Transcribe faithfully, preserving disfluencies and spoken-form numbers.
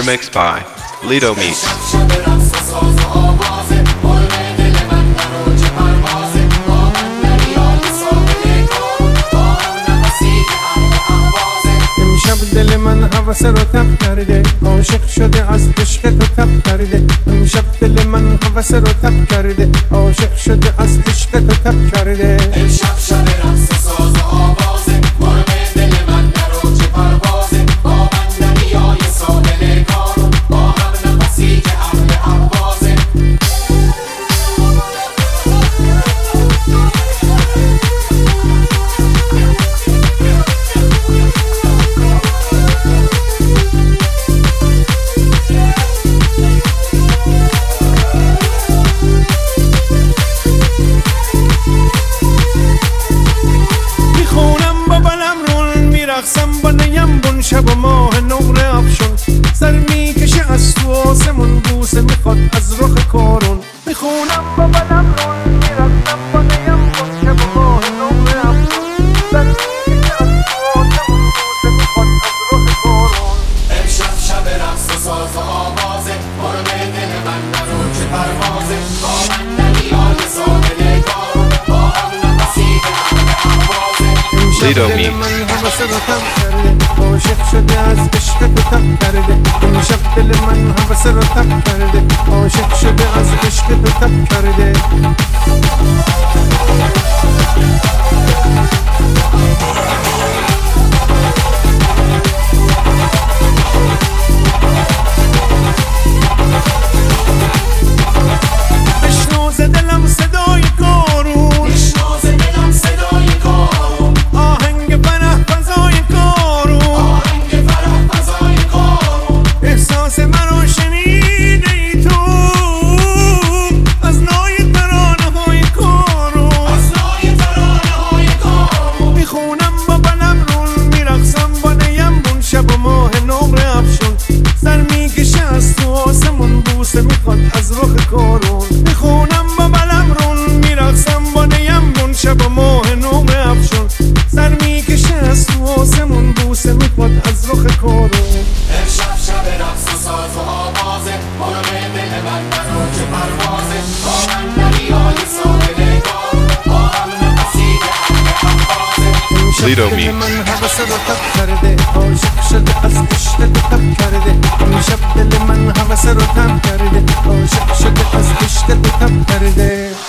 Mixed by Lido Meat. دل من هوس رو تب کرده عاشق شده از عشق تو تب کرده امشب دل من هوس رو تب کرده عاشق شده از عشق تو تب کرده امشب شب رقص و ساز و آوازه مرغ دل من در اوج پروازه با بندریای ساحل کارون با هم نفسی که اهل اهوازه رقصم با نیم بون شب و ماه نور افشون سر میکشه از تو آسمون بوسه میخواد از رخ کارون میخونم با بلم رون میرقصم با نیم بون شب و ماه نور افشون سر میکشه از تو آسمون بوسه میخواد از رخ کارون امشب شب رقص و ساز و آوازه مرغ دل من در اوج پروازه با بندریای ساحل کارون با هم نفسی که اهل اهوازه Lido Meat. عاشق شده از عشق تو تب کرده امشب دل من هوس رو تب کرده عاشق شده از عشق تو تب کرده بشنو ز دلم صدای کارون بشنو ز دلم صدای کارون آهنگ فرح فضای کارون آهنگ فرح فضای کارون احساس مرا شنیده ای تو از نای ترانه های کارون از نای ترانه های کارون میخونم با بلم رون میرقصم با نیم بون شب و ماه نقره افشون سر میکشه از تو آسمون بوسه میخواد از رخ کارون میخونم با بلم رون میرقصم با نیم بون شب و ماه نقره افشون سر میکشه از تو آسمون بوسه میخواد از رخ کارون امشب شب رقص و ساز و آوازه مرغ دل من در اوج پروازه با بندریای ساحل کارون با هم نفسی که اهل اهوازه Lido دل Meat. من هوس رو تب کرده عاشق شده از عشق تو تب کرده امشب دل من هوس رو تب کرده عاشق شده از عشق تو تب کرده